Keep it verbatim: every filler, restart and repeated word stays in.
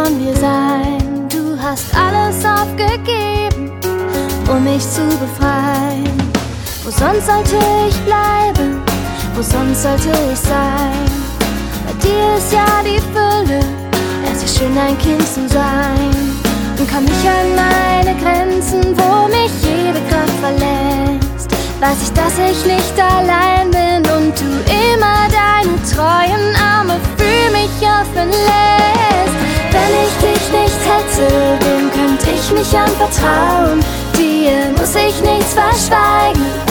von dir sein. Du hast alles aufgegeben, um mich zu befreien. Wo sonst sollte ich bleiben? Wo sonst sollte ich sein? Bei dir ist ja die Fülle, es ist schön ein Kind zu sein. Und komm ich an meine Grenzen, wo mich jede Kraft verlässt, weiß ich, dass ich nicht allein bin und du immer deine treuen Arme für mich öffnen lässt. Wenn ich dich nicht hätte, wem könnte ich mich anvertrauen? Dir muss ich nichts verschweigen,